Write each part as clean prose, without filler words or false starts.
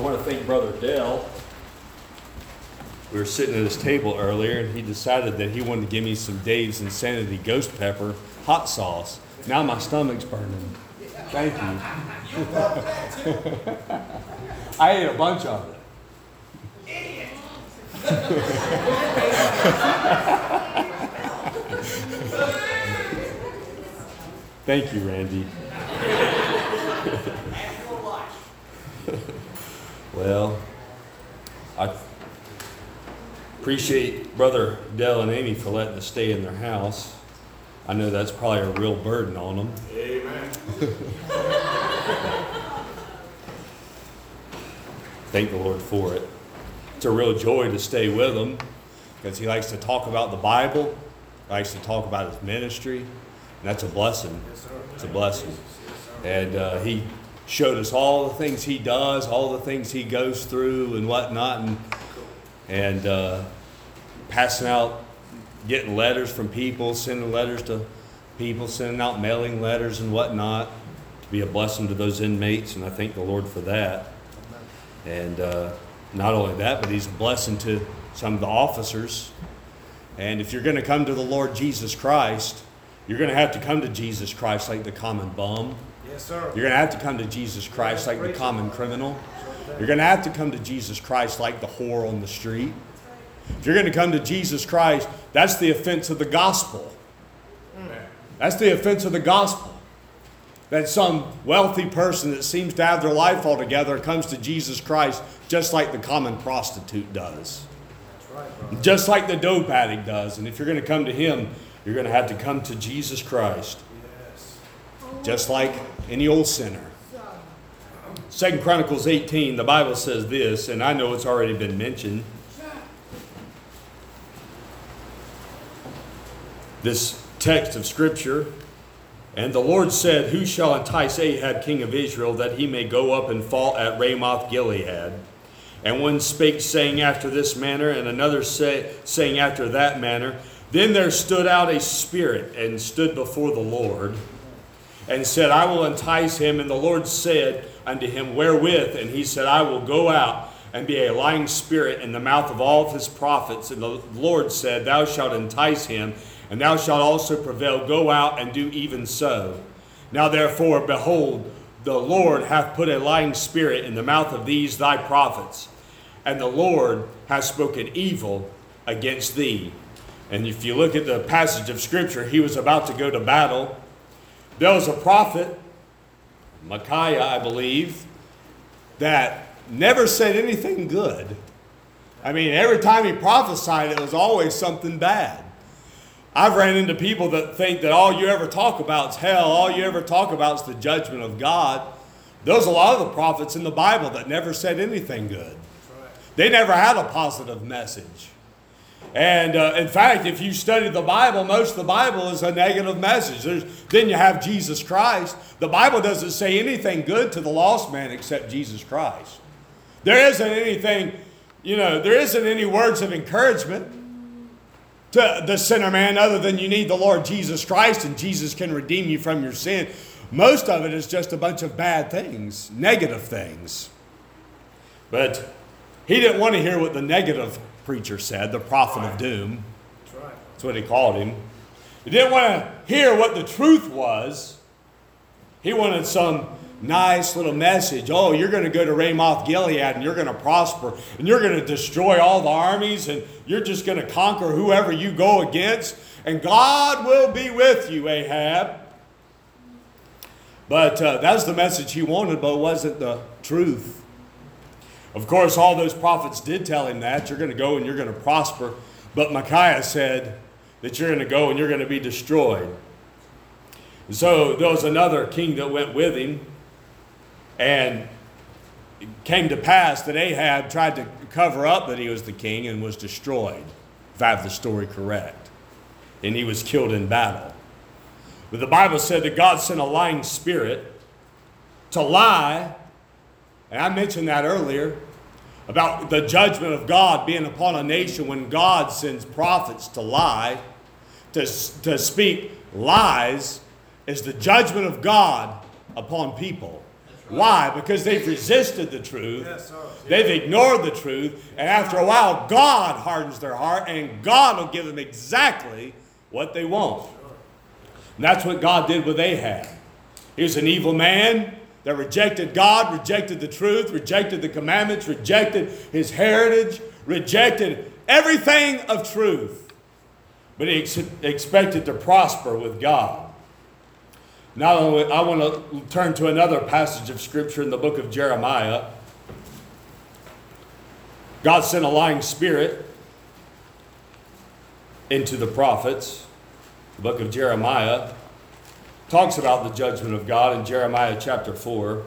want to thank Brother Dell. We were sitting at his table earlier, and he decided that he wanted to give me some Dave's Insanity Ghost Pepper hot sauce. Now my stomach's burning. Thank you. I ate a bunch of it. Thank you, Randy. Well, I appreciate Brother Dell and Amy for letting us stay in their house. I know that's probably a real burden on them. Amen. Thank the Lord for it. It's a real joy to stay with him because he likes to talk about the Bible, likes to talk about his ministry, and that's a blessing. Yes, sir. It's a blessing. And he showed us all the things he does, all the things he goes through and whatnot, and passing out, getting letters from people, sending letters to people, sending out mailing letters and whatnot to be a blessing to those inmates, and I thank the Lord for that. And not only that, but he's a blessing to some of the officers. And if you're going to come to the Lord Jesus Christ, you're going to have to come to Jesus Christ like the common bum. Yes, sir. You're going to have to come to Jesus Christ like the common criminal. You're going to have to come to Jesus Christ like the whore on the street. If you're going to come to Jesus Christ, that's the offense of the gospel. That's the offense of the gospel. That some wealthy person that seems to have their life all together comes to Jesus Christ just like the common prostitute does. That's right, brother. Just like the dope addict does. And if you're going to come to him, you're going to have to come to Jesus Christ. Yes. Just like any old sinner. 2 Chronicles 18, the Bible says this, and I know it's already been mentioned. This text of Scripture. And the Lord said, "Who shall entice Ahab king of Israel, that he may go up and fall at Ramoth Gilead?" And one spake, saying after this manner, and another saying after that manner. Then there stood out a spirit, and stood before the Lord, and said, "I will entice him." And the Lord said unto him, "Wherewith?" And he said, "I will go out and be a lying spirit in the mouth of all of his prophets." And the Lord said, "Thou shalt entice him, and thou shalt also prevail. Go out and do even so. Now therefore, behold, the Lord hath put a lying spirit in the mouth of these thy prophets, and the Lord hath spoken evil against thee." And if you look at the passage of Scripture, he was about to go to battle. There was a prophet, Micaiah, I believe, that never said anything good. I mean, every time he prophesied, it was always something bad. I've ran into people that think that all you ever talk about is hell, all you ever talk about is the judgment of God. There's a lot of the prophets in the Bible that never said anything good. They never had a positive message. And in fact, if you study the Bible, most of the Bible is a negative message. Then you have Jesus Christ. The Bible doesn't say anything good to the lost man except Jesus Christ. There isn't anything, there isn't any words of encouragement to the sinner man other than you need the Lord Jesus Christ and Jesus can redeem you from your sin. Most of it is just a bunch of bad things, negative things. But he didn't want to hear what the negative preacher said, the prophet of doom. That's right. That's what he called him. He didn't want to hear what the truth was. He wanted some nice little message. Oh, you're going to go to Ramoth Gilead and you're going to prosper and you're going to destroy all the armies and you're just going to conquer whoever you go against and God will be with you, Ahab. But that was the message he wanted, but it wasn't the truth. Of course, all those prophets did tell him that. You're going to go and you're going to prosper. But Micaiah said that you're going to go and you're going to be destroyed. And so there was another king that went with him. And it came to pass that Ahab tried to cover up that he was the king and was destroyed, if I have the story correct. And he was killed in battle. But the Bible said that God sent a lying spirit to lie. And I mentioned that earlier about the judgment of God being upon a nation when God sends prophets to lie, to speak lies, is the judgment of God upon people. Why? Because they've resisted the truth. Yes, sir. They've ignored the truth. And after a while, God hardens their heart, and God will give them exactly what they want. And that's what God did with Ahab. He was an evil man that rejected God, rejected the truth, rejected the commandments, rejected his heritage, rejected everything of truth. But he expected to prosper with God. Now I want to turn to another passage of Scripture in the book of Jeremiah. God sent a lying spirit into the prophets. The book of Jeremiah talks about the judgment of God in Jeremiah chapter 4.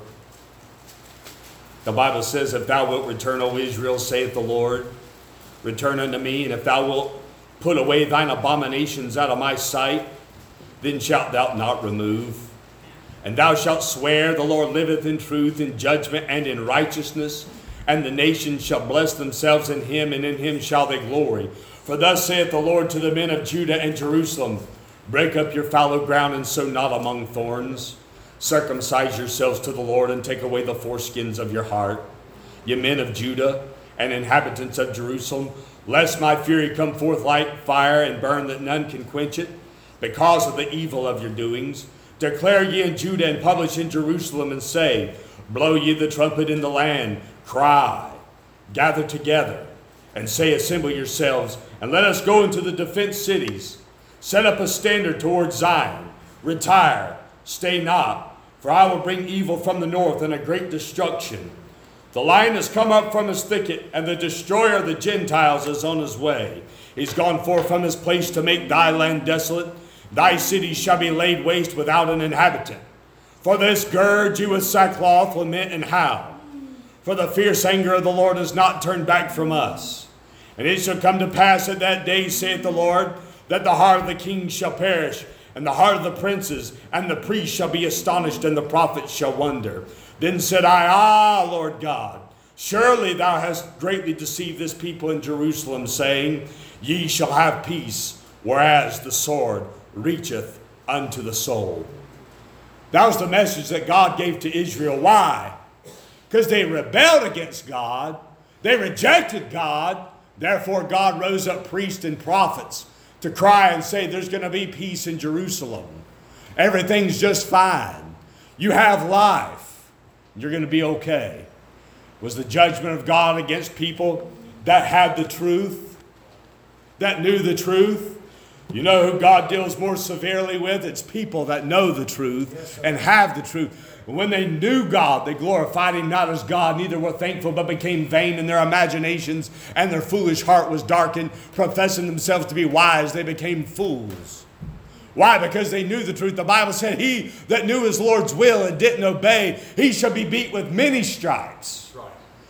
The Bible says, "If thou wilt return, O Israel, saith the Lord, return unto me, and if thou wilt put away thine abominations out of my sight, then shalt thou not remove. And thou shalt swear, the Lord liveth in truth, in judgment, and in righteousness. And the nations shall bless themselves in him, and in him shall they glory. For thus saith the Lord to the men of Judah and Jerusalem, break up your fallow ground, and sow not among thorns. Circumcise yourselves to the Lord, and take away the foreskins of your heart, ye men of Judah and inhabitants of Jerusalem, lest my fury come forth like fire, and burn that none can quench it, because of the evil of your doings. Declare ye in Judah, and publish in Jerusalem, and say, blow ye the trumpet in the land, cry, gather together, and say, assemble yourselves, and let us go into the defense cities. Set up a standard towards Zion, retire, stay not, for I will bring evil from the north, and a great destruction. The lion has come up from his thicket, and the destroyer of the Gentiles is on his way. He's gone forth from his place to make thy land desolate. Thy cities shall be laid waste without an inhabitant. For this gird you with sackcloth, lament, and howl. For the fierce anger of the Lord is not turned back from us. And it shall come to pass at that day, saith the Lord, that the heart of the king shall perish, and the heart of the princes, and the priests shall be astonished, and the prophets shall wonder. Then said I, Ah, Lord God, surely thou hast greatly deceived this people in Jerusalem, saying, ye shall have peace, whereas the sword reacheth unto the soul. That was the message that God gave to Israel. Why? Because they rebelled against God. They rejected God. Therefore, God rose up priests and prophets to cry and say, there's going to be peace in Jerusalem. Everything's just fine. You have life. You're going to be okay. Was the judgment of God against people that had the truth, that knew the truth? You know who God deals more severely with? It's people that know the truth and have the truth. And when they knew God, they glorified him not as God, neither were thankful, but became vain in their imaginations, and their foolish heart was darkened. Professing themselves to be wise, they became fools. Why? Because they knew the truth. The Bible said, he that knew his Lord's will and didn't obey, he shall be beat with many stripes. Right.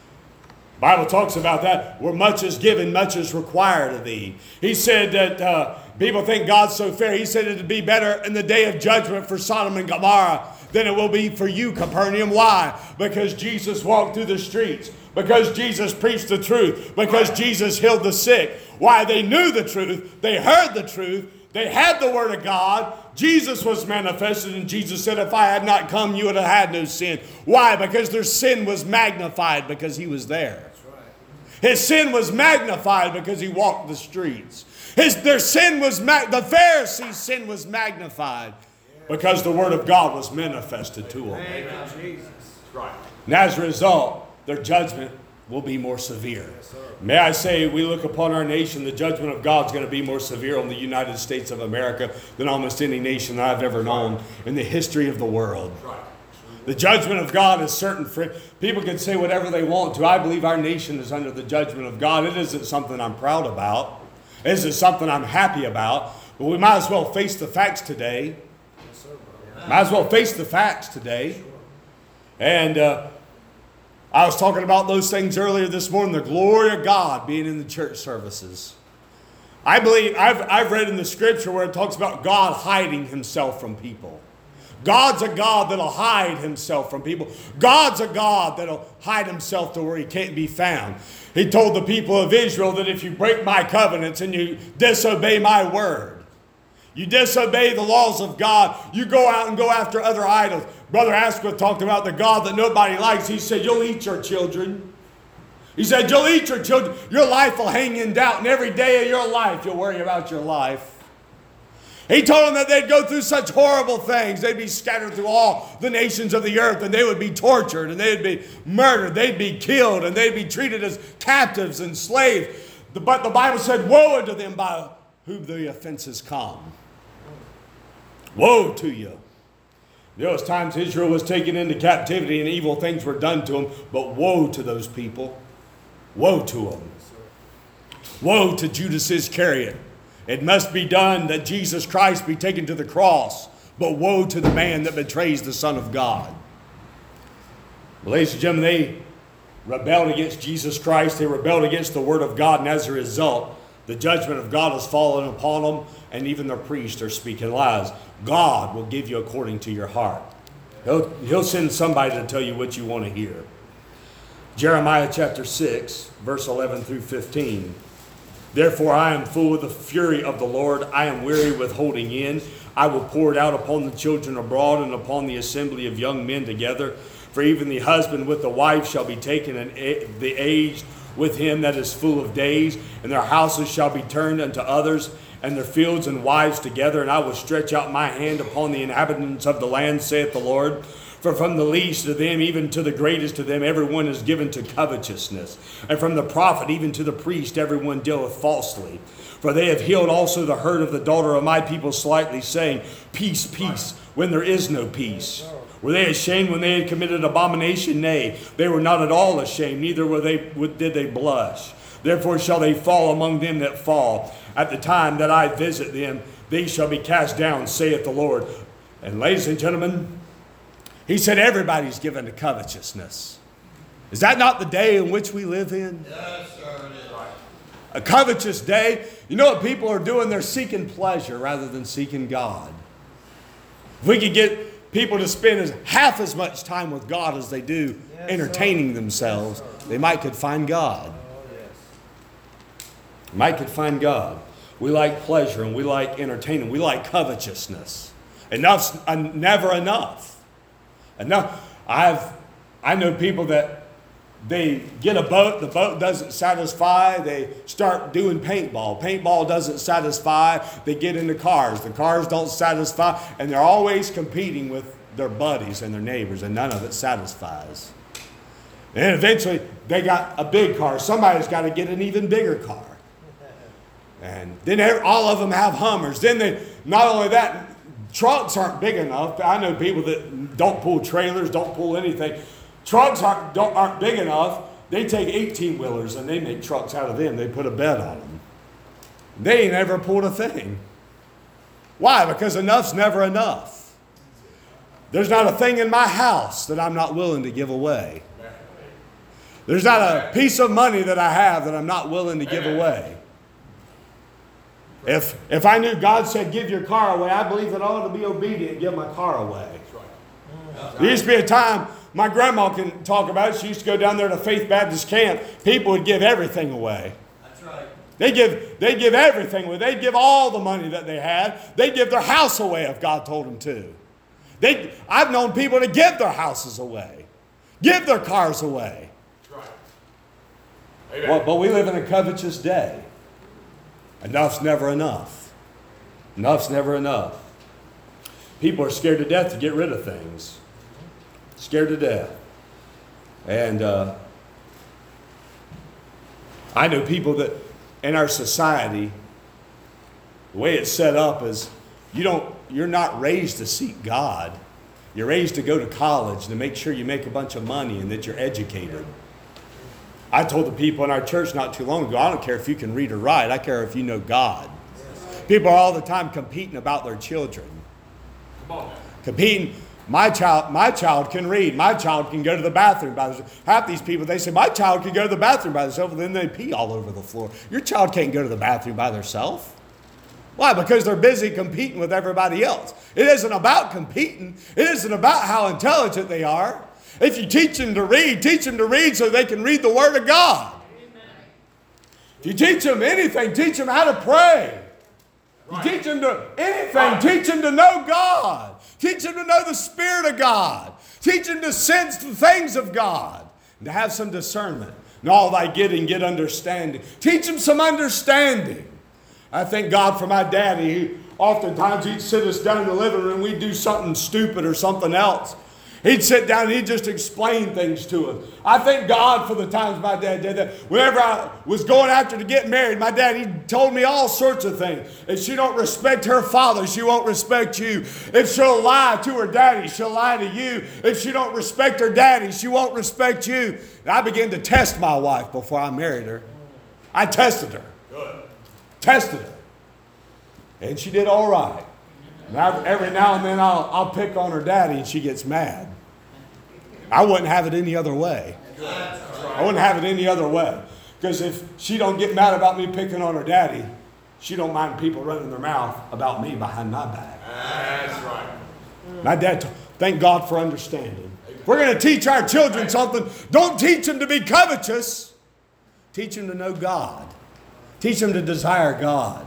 The Bible talks about that. Where much is given, much is required of thee. He said that people think God's so fair. He said it would be better in the day of judgment for Sodom and Gomorrah than it will be for you, Capernaum. Why? Because Jesus walked through the streets. Because Jesus preached the truth. Because Jesus healed the sick. Why? They knew the truth. They heard the truth. They had the word of God. Jesus was manifested, and Jesus said, if I had not come, you would have had no sin. Why? Because their sin was magnified because he was there. His sin was magnified because he walked the streets. Their sin was the Pharisees' sin was magnified because the word of God was manifested to them. Amen. Jesus. Right. And as a result, their judgment will be more severe. Yes, may I say, we look upon our nation, the judgment of God is going to be more severe on the United States of America than almost any nation that I've ever known in the history of the world. Right. The judgment of God is certain. People can say whatever they want to. I believe our nation is under the judgment of God. It isn't something I'm proud about. It isn't something I'm happy about. But we might as well face the facts today. Yes, sir, might as well face the facts today. Sure. And I was talking about those things earlier this morning, the glory of God being in the church services. I believe, I've read in the scripture where it talks about God hiding himself from people. God's a God that'll hide himself from people. God's a God that'll hide himself to where he can't be found. He told the people of Israel that if you break my covenants and you disobey my word, You disobey the laws of God. You go out and go after other idols. Brother Asquith talked about the God that nobody likes. He said, you'll eat your children. He said, you'll eat your children. Your life will hang in doubt. And every day of your life, you'll worry about your life. He told them that they'd go through such horrible things. They'd be scattered through all the nations of the earth, and they would be tortured, and they'd be murdered, they'd be killed, and they'd be treated as captives and slaves. But the Bible said, woe unto them by whom the offenses come. Woe to you. There was times Israel was taken into captivity and evil things were done to them, but woe to those people. Woe to them. Woe to Judas Iscariot. It must be done that Jesus Christ be taken to the cross, but woe to the man that betrays the Son of God. Well, ladies and gentlemen, they rebelled against Jesus Christ. They rebelled against the Word of God, and as a result, the judgment of God has fallen upon them, and even their priests are speaking lies. God will give you according to your heart. He'll send somebody to tell you what you want to hear. Jeremiah chapter 6, verse 11 through 15. Therefore I am full of the fury of the Lord. I am weary with holding in. I will pour it out upon the children abroad and upon the assembly of young men together. For even the husband with the wife shall be taken, and the aged with him that is full of days. And their houses shall be turned unto others, and their fields and wives together. And I will stretch out my hand upon the inhabitants of the land, saith the Lord. For from the least of them, even to the greatest of them, everyone is given to covetousness. And from the prophet, even to the priest, everyone dealeth falsely. For they have healed also the hurt of the daughter of my people slightly, saying, peace, peace, when there is no peace. Were they ashamed when they had committed abomination? Nay, they were not at all ashamed, neither did they blush. Therefore shall they fall among them that fall. At the time that I visit them, they shall be cast down, saith the Lord. And ladies and gentlemen, he said everybody's given to covetousness. Is that not the day in which we live in? Yes, sir, it is. Right. A covetous day. You know what people are doing? They're seeking pleasure rather than seeking God. If we could get people to spend half as much time with God as they do entertaining themselves, they might could find God. Might could find God. We like pleasure and we like entertainment. We like covetousness. Enough's never enough. Enough. I know people that they get a boat, the boat doesn't satisfy, they start doing paintball. Paintball doesn't satisfy, they get into cars. The cars don't satisfy, and they're always competing with their buddies and their neighbors, and none of it satisfies. And eventually, they got a big car. Somebody's got to get an even bigger car. And then all of them have Hummers. Then not only that, trucks aren't big enough. I know people that don't pull trailers, don't pull anything. Trucks aren't big enough. They take 18-wheelers and they make trucks out of them. They put a bed on them. They ain't ever pulled a thing. Why? Because enough's never enough. There's not a thing in my house that I'm not willing to give away. There's not a piece of money that I have that I'm not willing to give away. If I knew God said, give your car away, I believe that I ought to be obedient and give my car away. There used to be a time, my grandma can talk about it, she used to go down there to Faith Baptist camp, people would give everything away. That's right. They'd give everything away. They'd give all the money that they had. They'd give their house away if God told them to. I've known people to give their houses away, give their cars away. That's right. Amen. But we live in a covetous day. Enough's never enough. Enough's never enough. People are scared to death to get rid of things. Scared to death. And I know people that in our society, the way it's set up is you're not raised to seek God. You're raised to go to college to make sure you make a bunch of money and that you're educated. I told the people in our church not too long ago, I don't care if you can read or write. I care if you know God. People are all the time competing about their children. Come on now. Competing. My child can read. My child can go to the bathroom by themselves. Half these people, they say, my child can go to the bathroom by themselves, and then they pee all over the floor. Your child can't go to the bathroom by themselves. Why? Because they're busy competing with everybody else. It isn't about competing. It isn't about how intelligent they are. If you teach them to read so they can read the Word of God. Amen. If you teach them anything, teach them how to pray. You teach them to anything. Teach them to know God. Teach them to know the Spirit of God. Teach them to sense the things of God. And to have some discernment. And all thy getting, get understanding. Teach them some understanding. I thank God for my daddy. Oftentimes he'd sit us down in the living room. We'd do something stupid or something else. He'd sit down and he'd just explain things to us. I thank God for the times my dad did that. Whenever I was going after to get married, my dad, he told me all sorts of things. If she don't respect her father, she won't respect you. If she'll lie to her daddy, she'll lie to you. If she don't respect her daddy, she won't respect you. And I began to test my wife before I married her. I tested her. Good. Tested her. And she did all right. Every now and then I'll pick on her daddy and she gets mad. I wouldn't have it any other way. I wouldn't have it any other way. Because if she don't get mad about me picking on her daddy, she don't mind people running their mouth about me behind my back. That's right. My dad, thank God for understanding. If we're going to teach our children something, don't teach them to be covetous. Teach them to know God. Teach them to desire God.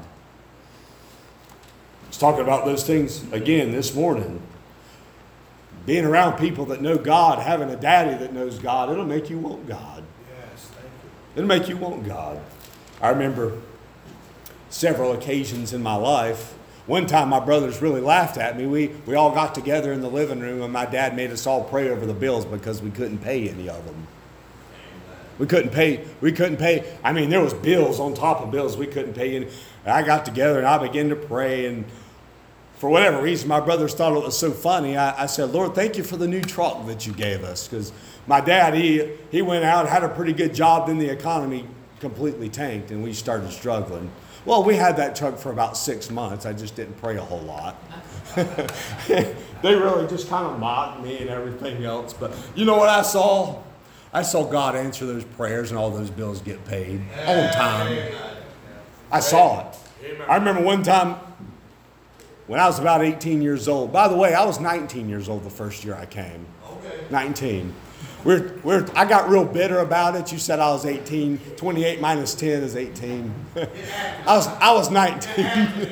I was talking about those things again this morning. Being around people that know God, having a daddy that knows God, it'll make you want God. Yes, thank you. It'll make you want God. I remember several occasions in my life. One time my brothers really laughed at me. We all got together in the living room and my dad made us all pray over the bills because we couldn't pay any of them. We couldn't pay. I mean, there was bills on top of bills we couldn't pay. And I got together and I began to pray. And for whatever reason, my brothers thought it was so funny. I said, Lord, thank you for the new truck that you gave us. Because my dad, he went out, had a pretty good job. Then the economy completely tanked and we started struggling. Well, we had that truck for about 6 months. I just didn't pray a whole lot. They really just kind of mocked me and everything else. But you know what I saw? I saw God answer those prayers and all those bills get paid on time. I saw it. I remember one time when I was about 18 years old. By the way, I was 19 years old the first year I came. 19. I got real bitter about it. You said I was 18. 28 minus 10 is 18. I was 19.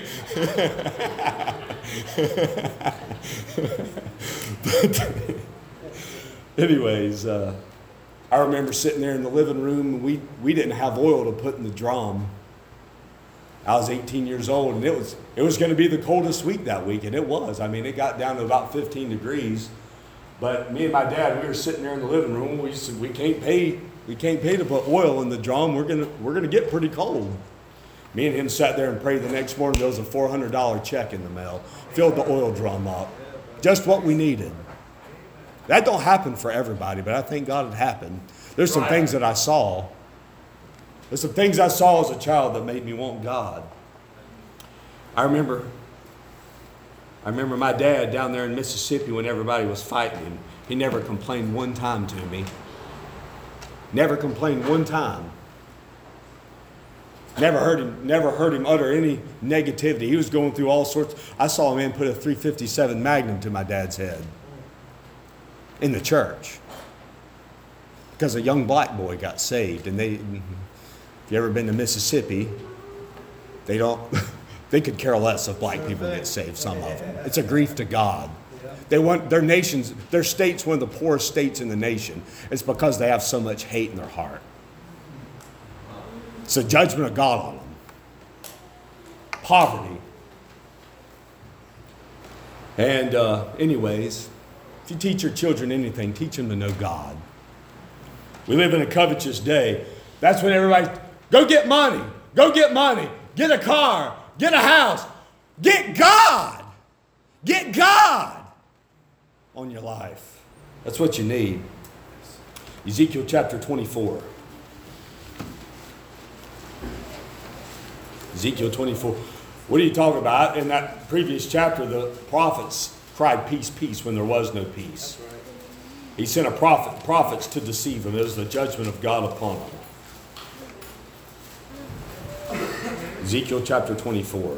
But anyways, I remember sitting there in the living room. We didn't have oil to put in the drum. I was 18 years old, and it was going to be the coldest week that week, and it was. I mean, it got down to about 15 degrees. But me and my dad, we were sitting there in the living room. We said, we can't pay to put oil in the drum. We're gonna get pretty cold. Me and him sat there and prayed. The next morning there was a $400 check in the mail. Filled the oil drum up. Just what we needed. That don't happen for everybody, but I thank God it happened. There's some things that I saw. There's some things I saw as a child that made me want God. I remember my dad down there in Mississippi when everybody was fighting him. He never complained one time to me. Never complained one time. Never heard him utter any negativity. He was going through all sorts. I saw a man put a .357 Magnum to my dad's head in the church because a young black boy got saved. And if you ever been to Mississippi, they could care less if black people get saved, some of them. It's a grief to God. They want their state's one of the poorest states in the nation. It's because they have so much hate in their heart. It's a judgment of God on them. Poverty. And anyways, if you teach your children anything, teach them to know God. We live in a covetous day. That's when everybody, go get money, get a car, get a house, get God. Get God on your life. That's what you need. Ezekiel chapter 24. Ezekiel 24. What are you talking about? In that previous chapter, the prophets cried, peace, peace, when there was no peace. He sent prophets to deceive them. It was the judgment of God upon them. Ezekiel chapter 24.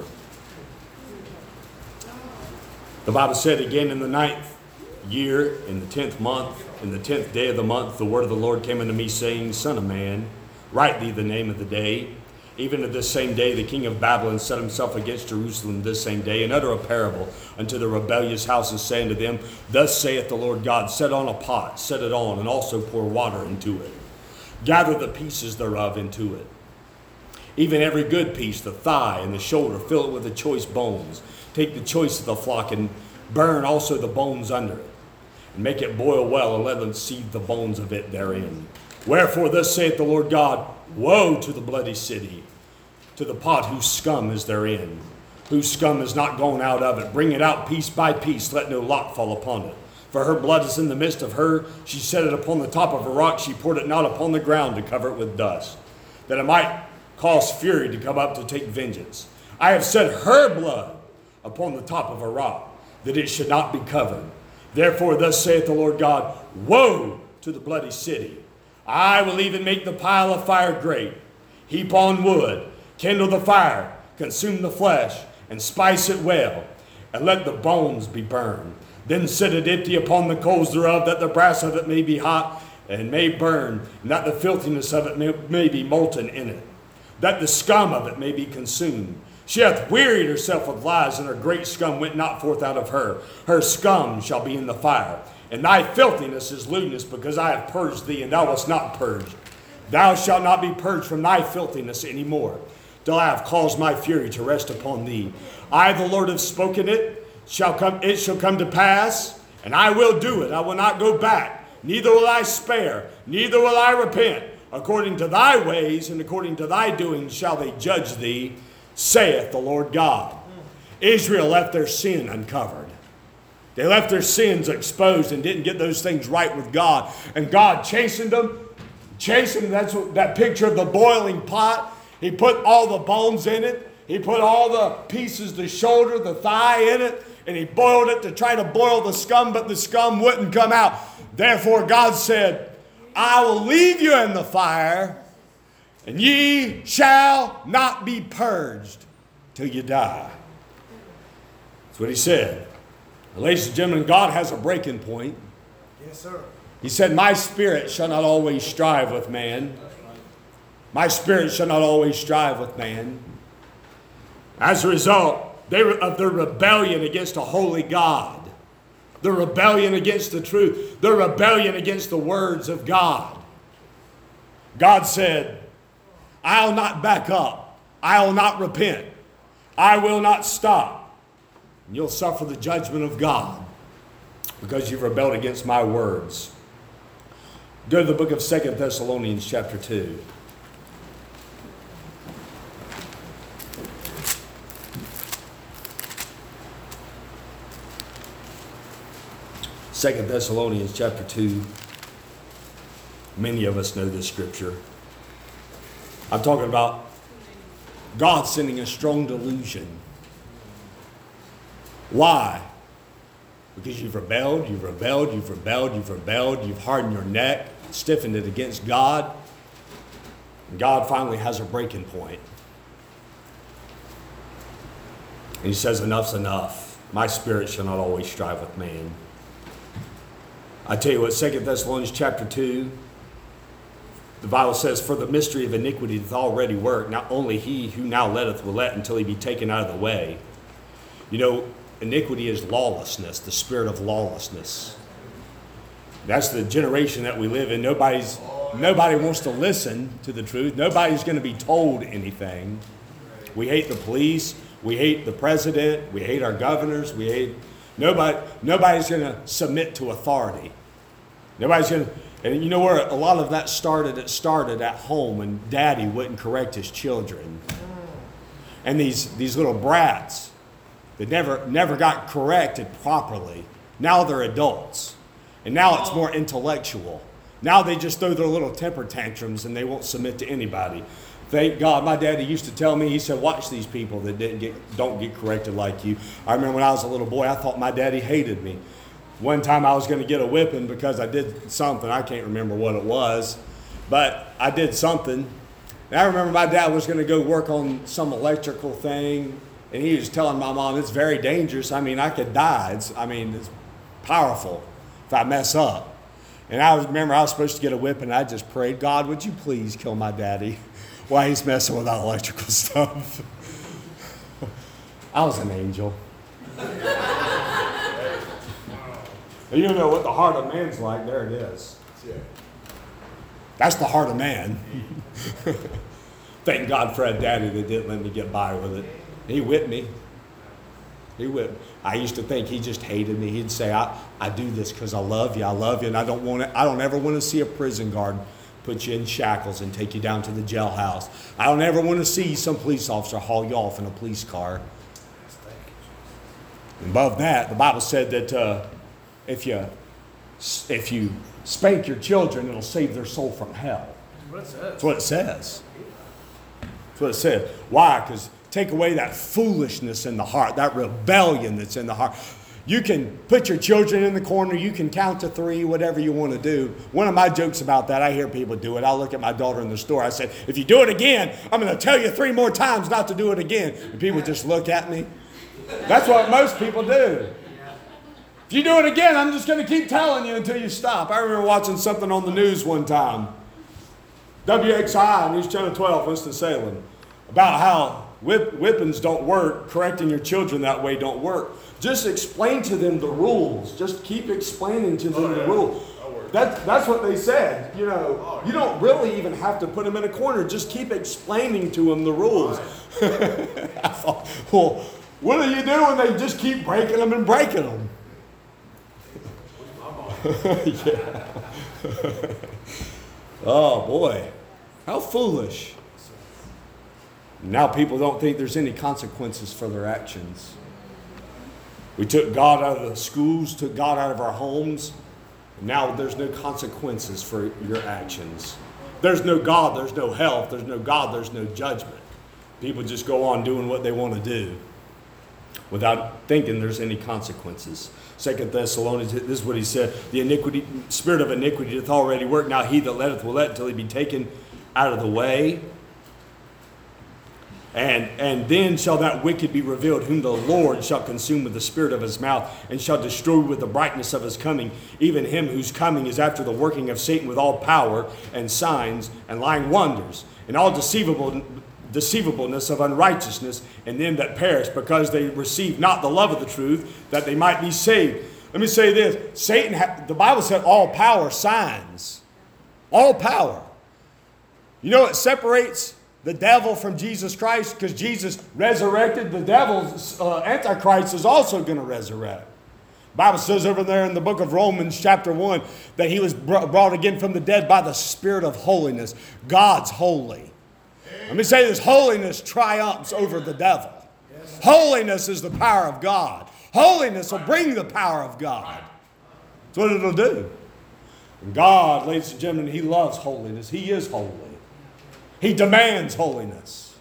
The Bible said again, in the 9th year, in the 10th month, in the 10th day of the month, the word of the Lord came unto me, saying, Son of man, write thee the name of the day, Even at this same day, the king of Babylon set himself against Jerusalem this same day, and uttered a parable unto the rebellious houses, saying to them, Thus saith the Lord God, Set on a pot, set it on, and also pour water into it. Gather the pieces thereof into it. Even every good piece, the thigh and the shoulder, fill it with the choice bones. Take the choice of the flock, and burn also the bones under it. And make it boil well, and let them seethe the bones of it therein. Wherefore thus saith the Lord God, Woe to the bloody city, to the pot whose scum is therein, whose scum is not gone out of it. Bring it out piece by piece, let no lot fall upon it. For her blood is in the midst of her. She set it upon the top of a rock. She poured it not upon the ground to cover it with dust, that it might cause fury to come up to take vengeance. I have set her blood upon the top of a rock, that it should not be covered. Therefore thus saith the Lord God, Woe to the bloody city. I will even make the pile of fire great, heap on wood, kindle the fire, consume the flesh, and spice it well, and let the bones be burned. Then set it empty upon the coals thereof, that the brass of it may be hot, and may burn, and that the filthiness of it may be molten in it, that the scum of it may be consumed. She hath wearied herself with lies, and her great scum went not forth out of her. Her scum shall be in the fire. And thy filthiness is lewdness, because I have purged thee, and thou wast not purged. Thou shalt not be purged from thy filthiness any more, till I have caused my fury to rest upon thee. I, the Lord, have spoken it. It shall come to pass, and I will do it. I will not go back, neither will I spare, neither will I repent. According to thy ways and according to thy doings shall they judge thee, saith the Lord God. Israel left their sin uncovered. They left their sins exposed and didn't get those things right with God. And God chastened them. That's what, that picture of the boiling pot. He put all the bones in it. He put all the pieces, the shoulder, the thigh in it. And he boiled it to try to boil the scum, but the scum wouldn't come out. Therefore God said, I will leave you in the fire, and ye shall not be purged till you die. That's what he said. Ladies and gentlemen, God has a breaking point. Yes, sir. He said, My spirit shall not always strive with man. My spirit shall not always strive with man. As a result of their rebellion against a holy God, the rebellion against the truth, the rebellion against the words of God, God said, I'll not back up. I'll not repent. I will not stop. And you'll suffer the judgment of God because you've rebelled against my words. Go to the book of 2 Thessalonians chapter 2. Second Thessalonians chapter 2. Many of us know this scripture. I'm talking about God sending a strong delusion. Why? Because you've rebelled, you've rebelled, you've rebelled, you've rebelled, you've hardened your neck, stiffened it against God. And God finally has a breaking point. And he says, enough's enough. My spirit shall not always strive with man. I tell you what, 2 Thessalonians chapter 2, the Bible says, For the mystery of iniquity doth already work. Not only he who now letteth will let until he be taken out of the way. You know, iniquity is lawlessness, the spirit of lawlessness. That's the generation that we live in. Nobody wants to listen to the truth. Nobody's going to be told anything. We hate the police. We hate the president. We hate our governors. Nobody's going to submit to authority. And you know where a lot of that started? It started at home when daddy wouldn't correct his children. And these little brats that never got corrected properly, now they're adults. And now it's more intellectual. Now they just throw their little temper tantrums and they won't submit to anybody. Thank God. My daddy used to tell me, he said, watch these people that don't get corrected like you. I remember when I was a little boy, I thought my daddy hated me. One time I was going to get a whipping because I did something. I can't remember what it was, but I did something. And I remember my dad was going to go work on some electrical thing, and he was telling my mom, it's very dangerous. I mean, I could die. It's powerful if I mess up. And I remember I was supposed to get a whipping, and I just prayed, God, would you please kill my daddy? while he's messing with that electrical stuff. I was an angel. You don't know what the heart of man's like. There it is. That's the heart of man. Thank God for a daddy that didn't let me get by with it. He whipped me. I used to think he just hated me. He'd say, I do this because I love you, and I don't ever want to see a prison guard put you in shackles and take you down to the jailhouse. I don't ever want to see some police officer haul you off in a police car. And above that, the Bible said that if you spank your children, it'll save their soul from hell. That's what it says. That's what it said. Why? Because take away that foolishness in the heart, that rebellion that's in the heart. You can put your children in the corner. You can count to 3, whatever you want to do. One of my jokes about that, I hear people do it. I look at my daughter in the store. I said, if you do it again, I'm going to tell you 3 more times not to do it again. And people just look at me. That's what most people do. If you do it again, I'm just going to keep telling you until you stop. I remember watching something on the news one time. WXI, News Channel 12, Winston-Salem, about how whippings don't work, correcting your children that way don't work. Just explain to them the rules. Just keep explaining to them the rules. That's what they said. You know, you don't really even have to put them in a corner. Just keep explaining to them the rules. I thought, well, what do you do when they just keep breaking them and breaking them? Yeah. Oh boy, how foolish. Now people don't think there's any consequences for their actions. We took God out of the schools, took God out of our homes, and now there's no consequences for your actions. There's no God, there's no health, there's no God, there's no judgment. People just go on doing what they want to do without thinking there's any consequences. 2 Thessalonians, this is what he said, the spirit of iniquity doth already work. Now he that letteth will let until he be taken out of the way. And then shall that wicked be revealed, whom the Lord shall consume with the spirit of his mouth, and shall destroy with the brightness of his coming, even him whose coming is after the working of Satan with all power and signs and lying wonders, and all deceivableness of unrighteousness in them that perish, because they receive not the love of the truth, that they might be saved. Let me say this. The Bible said all power, signs. All power. You know what separates the devil from Jesus Christ? Because Jesus resurrected, the devil's Antichrist is also going to resurrect. The Bible says over there in the book of Romans chapter 1 that he was brought again from the dead by the Spirit of holiness. God's holy. Let me say this, holiness triumphs over the devil. Holiness is the power of God. Holiness will bring the power of God. That's what it'll do. And God, ladies and gentlemen, he loves holiness. He is holy. He demands holiness.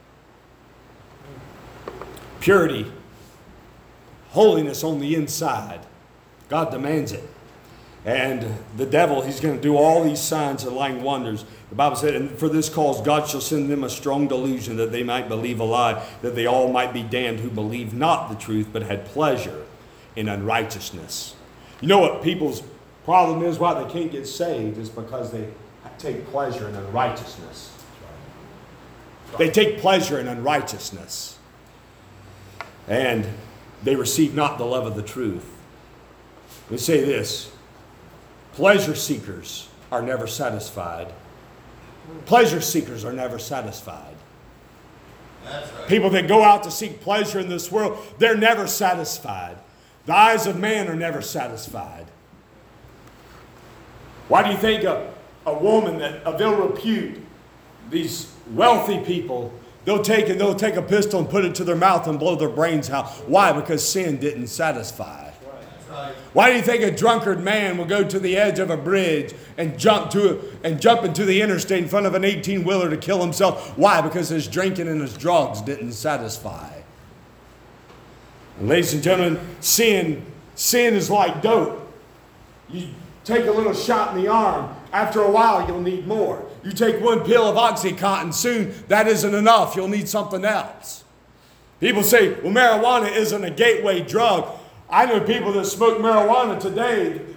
Purity. Holiness on the inside. God demands it. And the devil, he's going to do all these signs and lying wonders. The Bible said, and for this cause God shall send them a strong delusion, that they might believe a lie, that they all might be damned who believed not the truth, but had pleasure in unrighteousness. You know what people's problem is, why they can't get saved, is because they take pleasure in unrighteousness. They take pleasure in unrighteousness. And they receive not the love of the truth. Let me say this. Pleasure seekers are never satisfied. Pleasure seekers are never satisfied. That's right. People that go out to seek pleasure in this world, they're never satisfied. The eyes of man are never satisfied. Why do you think a woman that of ill repute, these wealthy people, they'll take a pistol and put it to their mouth and blow their brains out? Why? Because sin didn't satisfy. Why do you think a drunkard man will go to the edge of a bridge and jump into the interstate in front of an 18-wheeler to kill himself? Why? Because his drinking and his drugs didn't satisfy. And ladies and gentlemen, sin is like dope. You take a little shot in the arm. After a while, you'll need more. You take one pill of OxyContin, soon that isn't enough. You'll need something else. People say, well, marijuana isn't a gateway drug. I know people that smoke marijuana today.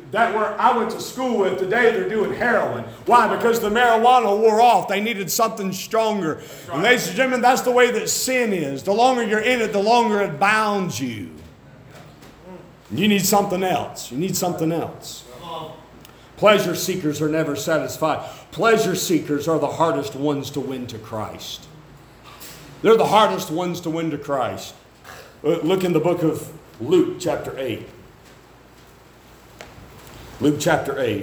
that I went to school with today, they're doing heroin. Why? Because the marijuana wore off. They needed something stronger. And ladies and gentlemen, that's the way that sin is. The longer you're in it, the longer it bounds you. You need something else. You need something else. Pleasure seekers are never satisfied. Pleasure seekers are the hardest ones to win to Christ. They're the hardest ones to win to Christ. Look in the book of Luke chapter 8. Luke chapter 8.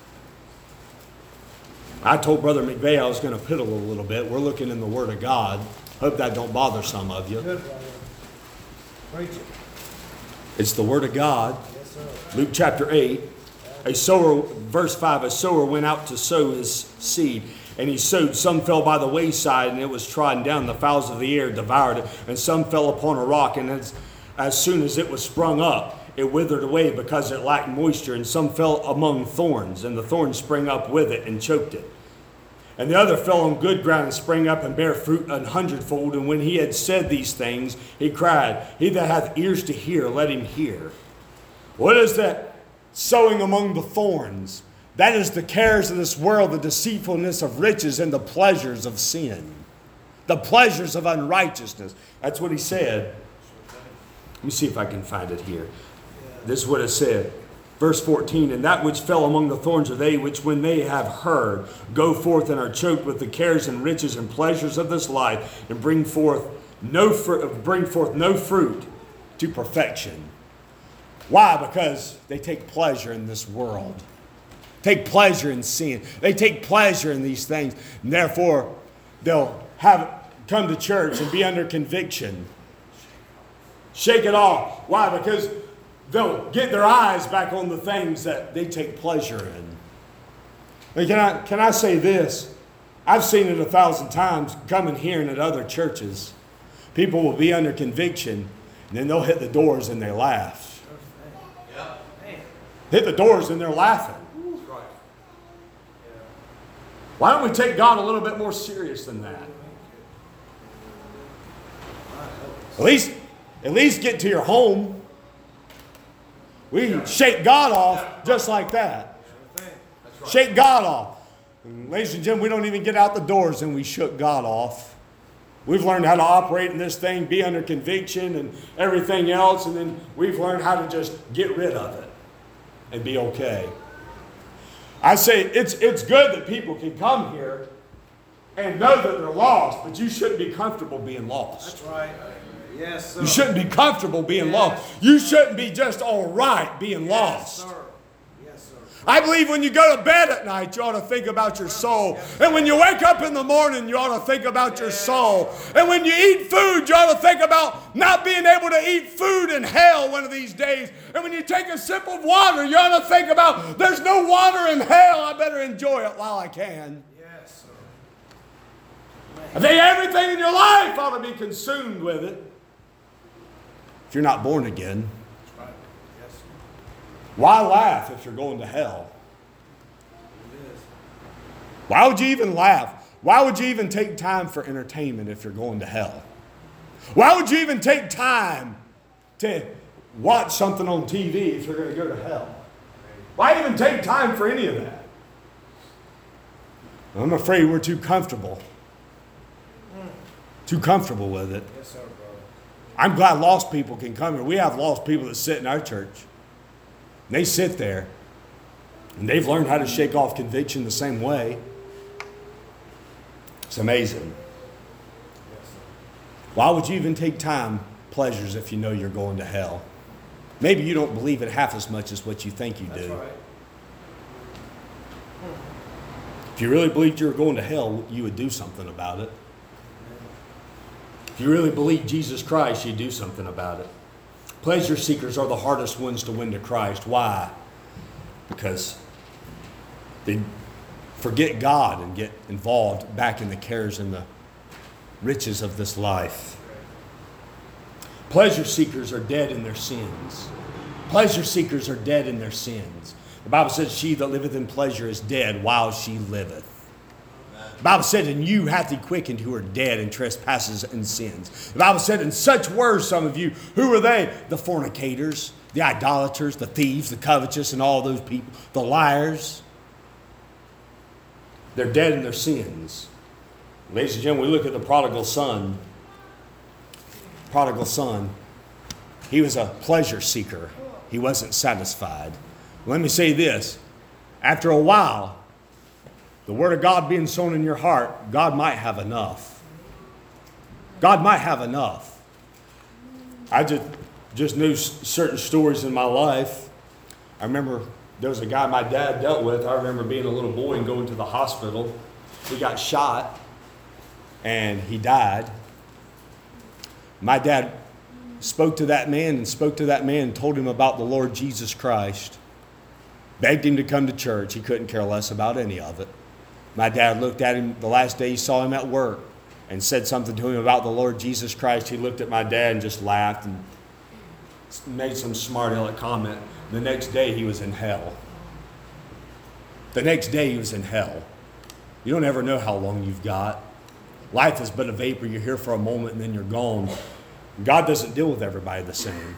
I told Brother McVeigh I was going to piddle a little bit. We're looking in the Word of God. Hope that don't bother some of you. Good, brother. Preach it. It's the Word of God. Yes, sir. Luke chapter 8. A sower, verse 5, a sower went out to sow his seed. And he sowed, some fell by the wayside, and it was trodden down. The fowls of the air devoured it. And some fell upon a rock, and as soon as it was sprung up, it withered away because it lacked moisture. And some fell among thorns, and the thorns sprang up with it and choked it. And the other fell on good ground and sprang up and bare fruit 100-fold. And when he had said these things, he cried, He that hath ears to hear, let him hear. What is that sowing among the thorns? That is the cares of this world, the deceitfulness of riches, and the pleasures of sin. The pleasures of unrighteousness. That's what he said. Let me see if I can find it here. This is what it said. Verse 14, and that which fell among the thorns are they which when they have heard, go forth and are choked with the cares and riches and pleasures of this life, and bring forth no fruit to perfection. Why? Because they take pleasure in this world. Take pleasure in sin. They take pleasure in these things. And therefore, they'll come to church and be under conviction. Shake it off. Why? Because they'll get their eyes back on the things that they take pleasure in. And can I say this? I've seen it 1,000 times coming here and at other churches. People will be under conviction, and then they'll hit the doors and they laugh. Hit the doors and they're laughing. Why don't we take God a little bit more serious than that? At least get to your home. We shake God off just like that. Shake God off. And ladies and gentlemen, we don't even get out the doors and we shook God off. We've learned how to operate in this thing, be under conviction and everything else, and then we've learned how to just get rid of it and be okay. I say it's good that people can come here and know that they're lost, but you shouldn't be comfortable being lost. That's right. Yes, sir. You shouldn't be comfortable being lost. You shouldn't be just all right being lost. Yes, sir. Yes, sir. I believe when you go to bed at night, you ought to think about your soul. And when you wake up in the morning, you ought to think about your soul. And when you eat food, you ought to think about not being able to eat food in hell one of these days. And when you take a sip of water, you ought to think about there's no water in hell. I better enjoy it while I can. Yes, sir. I think everything in your life ought to be consumed with it. If you're not born again. That's right. Yes, sir. Why laugh if you're going to hell? It is. Why would you even laugh? Why would you even take time for entertainment if you're going to hell? Why would you even take time to watch something on TV if you're going to go to hell? Why even take time for any of that? I'm afraid we're too comfortable. Too comfortable with it. Yes, sir, brother. I'm glad lost people can come here. We have lost people that sit in our church. And they sit there. And they've learned how to shake off conviction the same way. It's amazing. Yes, sir. Why would you even take time, pleasures, if you know you're going to hell? Maybe you don't believe it half as much as what you think you do. That's right. If you really believed you were going to hell, you would do something about it. If you really believe Jesus Christ, you'd do something about it. Pleasure seekers are the hardest ones to win to Christ. Why? Because they forget God and get involved back in the cares and the riches of this life. Pleasure seekers are dead in their sins. Pleasure seekers are dead in their sins. The Bible says, she that liveth in pleasure is dead while she liveth. The Bible said, and you hath he quickened who are dead in trespasses and sins. The Bible said, and such were some of you. Who were they? The fornicators, the idolaters, the thieves, the covetous, and all those people, the liars. They're dead in their sins. Ladies and gentlemen, we look at the prodigal son. Prodigal son, he was a pleasure seeker. He wasn't satisfied. Let me say this. After a while, the word of God being sown in your heart, God might have enough. God might have enough. I just knew certain stories in my life. I remember there was a guy my dad dealt with. I remember being a little boy and going to the hospital. He got shot and he died. My dad spoke to that man and told him about the Lord Jesus Christ. Begged him to come to church. He couldn't care less about any of it. My dad looked at him the last day he saw him at work and said something to him about the Lord Jesus Christ. He looked at my dad and just laughed and made some smart aleck comment. The next day he was in hell. The next day he was in hell. You don't ever know how long you've got. Life is but a vapor. You're here for a moment and then you're gone. God doesn't deal with everybody the same.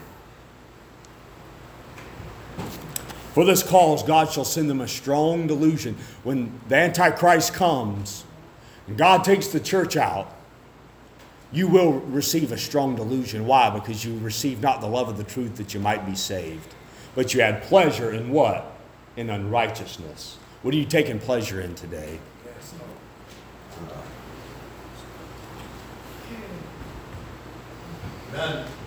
For this cause, God shall send them a strong delusion. When the Antichrist comes and God takes the church out, you will receive a strong delusion. Why? Because you receive not the love of the truth that you might be saved. But you had pleasure in what? In unrighteousness. What are you taking pleasure in today? Yes, Lord. Amen.